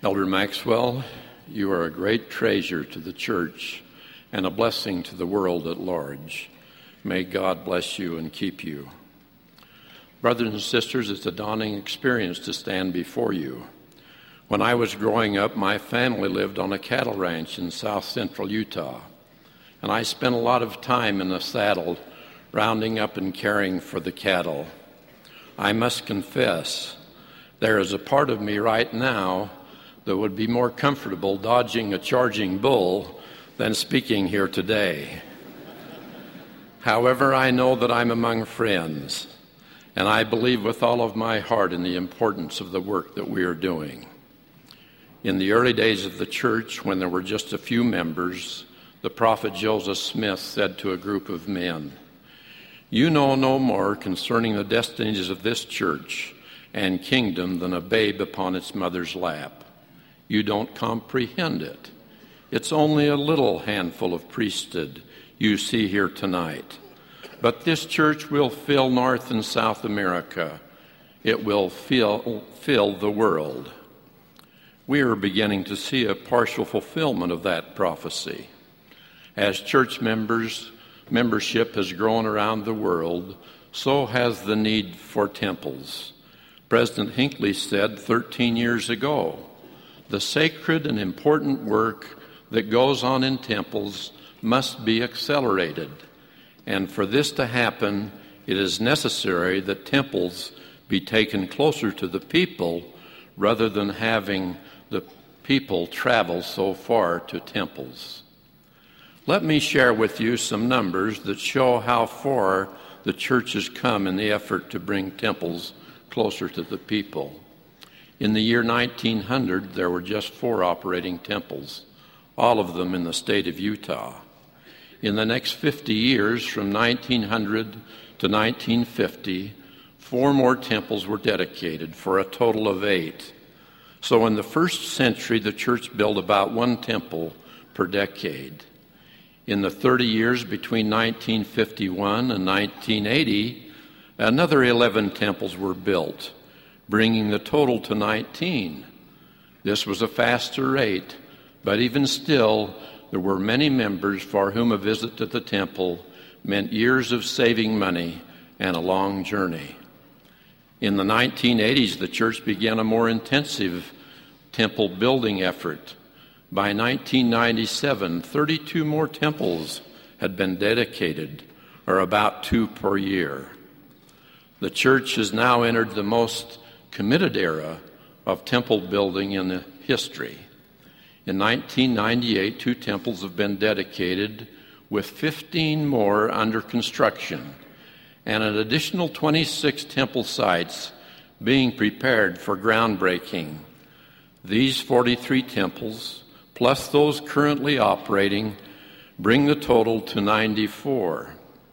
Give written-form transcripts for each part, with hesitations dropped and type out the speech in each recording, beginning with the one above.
Elder Maxwell, you are a great treasure to the church and a blessing to the world at large. May God bless you and keep you. Brothers and sisters, it's a daunting experience to stand before you. When I was growing up, my family lived on a cattle ranch in south central Utah, and I spent a lot of time in the saddle rounding up and caring for the cattle. I must confess, there is a part of me right now that would be more comfortable dodging a charging bull than speaking here today. However, I know that I'm among friends, and I believe with all of my heart in the importance of the work that we are doing. In the early days of the church, when there were just a few members, the prophet Joseph Smith said to a group of men, "You know no more concerning the destinies of this church and kingdom than a babe upon its mother's lap. You don't comprehend it. It's only a little handful of priesthood you see here tonight. But this church will fill North and South America. It will fill the world." We are beginning to see a partial fulfillment of that prophecy. As church membership has grown around the world, so has the need for temples. President Hinckley said 13 years ago, "The sacred and important work that goes on in temples must be accelerated. And for this to happen, it is necessary that temples be taken closer to the people rather than having the people travel so far to temples." Let me share with you some numbers that show how far the church has come in the effort to bring temples closer to the people. In the year 1900, there were just 4 operating temples, all of them in the state of Utah. In the next 50 years, from 1900 to 1950, 4 more temples were dedicated for a total of 8. So in the first century, the church built about 1 temple per decade. In the 30 years between 1951 and 1980, another 11 temples were built, bringing the total to 19. This was a faster rate, but even still, there were many members for whom a visit to the temple meant years of saving money and a long journey. In the 1980s, the church began a more intensive temple building effort. By 1997, 32 more temples had been dedicated, or about 2 per year. The church has now entered the most committed era of temple building in history. In 1998, 2 temples have been dedicated, with 15 more under construction, and an additional 26 temple sites being prepared for groundbreaking. These 43 temples, plus those currently operating, bring the total to 94.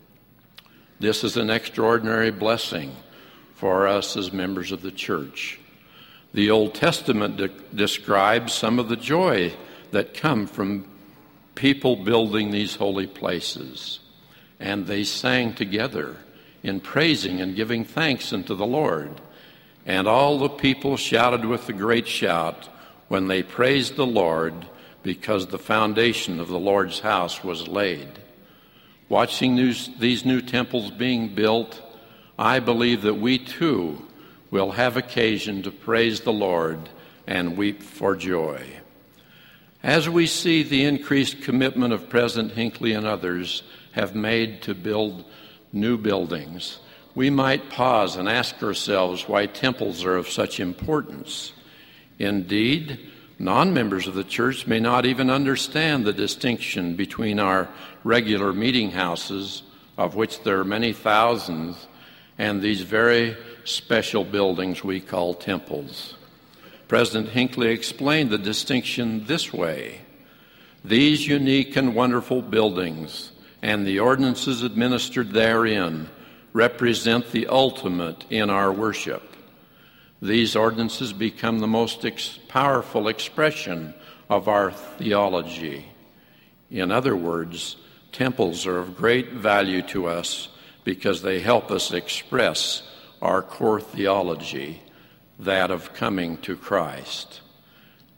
This is an extraordinary blessing for us as members of the church. The Old Testament describes some of the joy that come from people building these holy places. And they sang together in praising and giving thanks unto the Lord. And all the people shouted with a great shout when they praised the Lord, because the foundation of the Lord's house was laid. Watching these new temples being built, I believe that we too will have occasion to praise the Lord and weep for joy. As we see the increased commitment of President Hinckley and others have made to build new buildings, we might pause and ask ourselves why temples are of such importance. Indeed, non-members of the church may not even understand the distinction between our regular meeting houses, of which there are many thousands, and these very special buildings we call temples. President Hinckley explained the distinction this way: "These unique and wonderful buildings and the ordinances administered therein represent the ultimate in our worship. These ordinances become the most powerful expression of our theology. In other words, temples are of great value to us because they help us express our core theology, that of coming to Christ.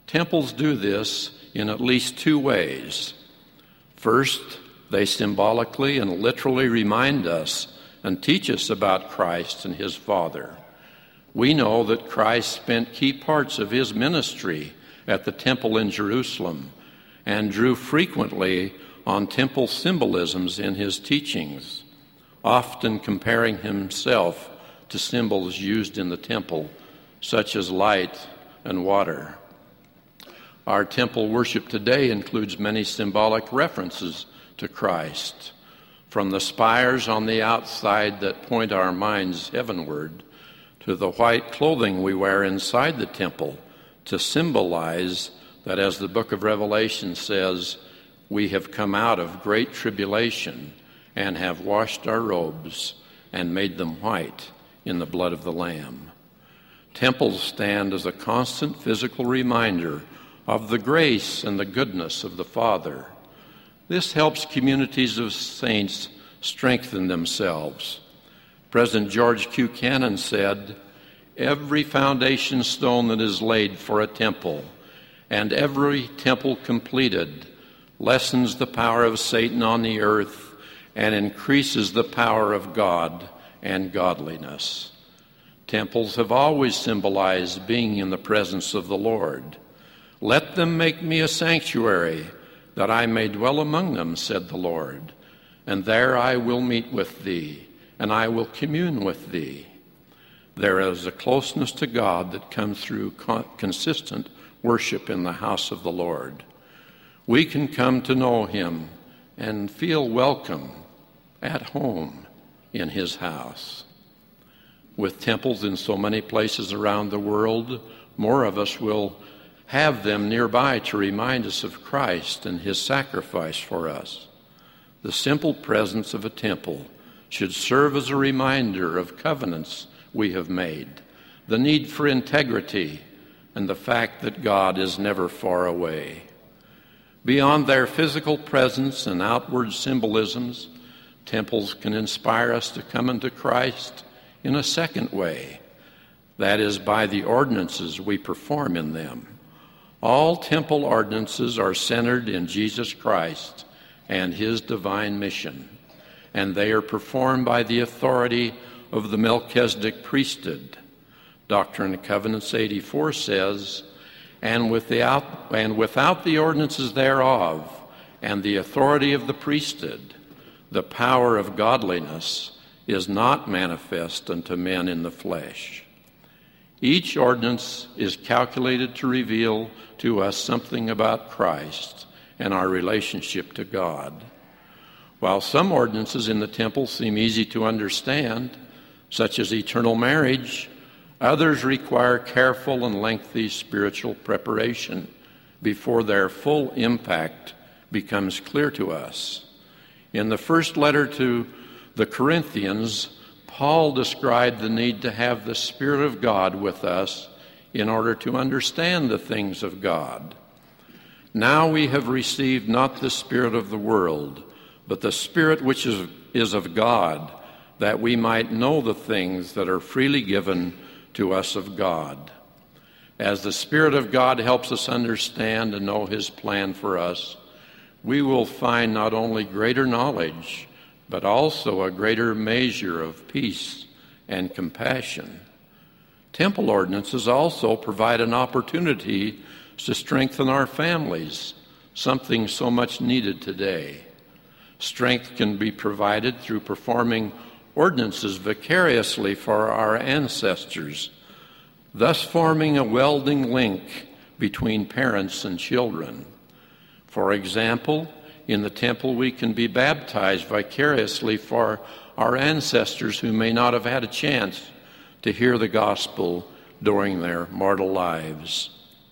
Temples do this in at least two ways. First, they symbolically and literally remind us and teach us about Christ and his Father. We know that Christ spent key parts of his ministry at the temple in Jerusalem and drew frequently on temple symbolisms in his teachings, often comparing himself to symbols used in the temple, such as light and water. Our temple worship today includes many symbolic references to Christ, from the spires on the outside that point our minds heavenward to the white clothing we wear inside the temple to symbolize that, as the book of Revelation says, we have come out of great tribulation and have washed our robes and made them white in the blood of the Lamb. Temples stand as a constant physical reminder of the grace and the goodness of the Father. This helps communities of saints strengthen themselves. President George Q. Cannon said, "Every foundation stone that is laid for a temple and every temple completed lessens the power of Satan on the earth and increases the power of God and godliness." Temples have always symbolized being in the presence of the Lord. "Let them make me a sanctuary, that I may dwell among them," said the Lord. "And there I will meet with thee, and I will commune with thee." There is a closeness to God that comes through consistent worship in the house of the Lord. We can come to know him and feel welcome at home in his house. With temples in so many places around the world, more of us will have them nearby to remind us of Christ and his sacrifice for us. The simple presence of a temple should serve as a reminder of covenants we have made, the need for integrity, and the fact that God is never far away. Beyond their physical presence and outward symbolisms, temples can inspire us to come into Christ in a second way, that is, by the ordinances we perform in them. All temple ordinances are centered in Jesus Christ and his divine mission, and they are performed by the authority of the Melchizedek priesthood. Doctrine and Covenants 84 says, and without the ordinances thereof and the authority of the priesthood, the power of godliness is not manifest unto men in the flesh. Each ordinance is calculated to reveal to us something about Christ and our relationship to God. While some ordinances in the temple seem easy to understand, such as eternal marriage, others require careful and lengthy spiritual preparation before their full impact becomes clear to us. In the first letter to the Corinthians, Paul described the need to have the Spirit of God with us in order to understand the things of God. Now we have received not the spirit of the world, but the Spirit which is of God, that we might know the things that are freely given to us of God. As the Spirit of God helps us understand and know his plan for us, we will find not only greater knowledge, but also a greater measure of peace and compassion. Temple ordinances also provide an opportunity to strengthen our families, something so much needed today. Strength can be provided through performing ordinances vicariously for our ancestors, thus forming a welding link between parents and children. For example, in the temple we can be baptized vicariously for our ancestors who may not have had a chance to hear the gospel during their mortal lives.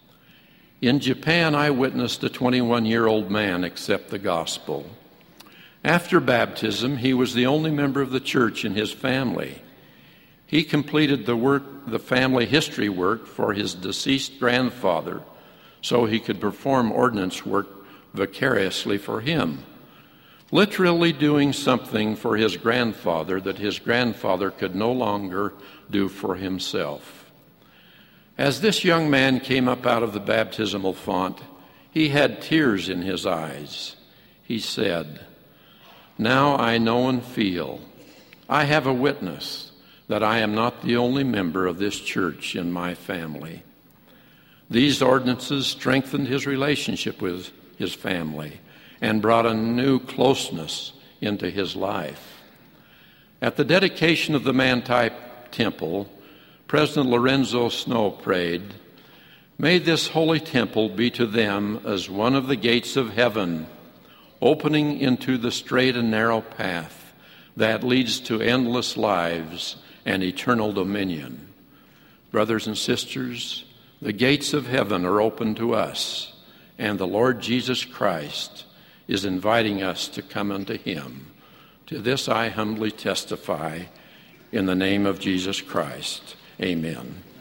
In Japan, I witnessed a 21-year-old man accept the gospel. After baptism, he was the only member of the church in his family. He completed the family history work for his deceased grandfather so he could perform ordinance work vicariously for him, literally doing something for his grandfather that his grandfather could no longer do for himself. As this young man came up out of the baptismal font, he had tears in his eyes. He said, "Now I know and feel. I have a witness that I am not the only member of this church in my family." These ordinances strengthened his relationship with his family and brought a new closeness into his life. At the dedication of the Manti Temple, President Lorenzo Snow prayed, "May this holy temple be to them as one of the gates of heaven, opening into the straight and narrow path that leads to endless lives and eternal dominion." Brothers and sisters, the gates of heaven are open to us, and the Lord Jesus Christ is inviting us to come unto him. To this I humbly testify in the name of Jesus Christ. Amen.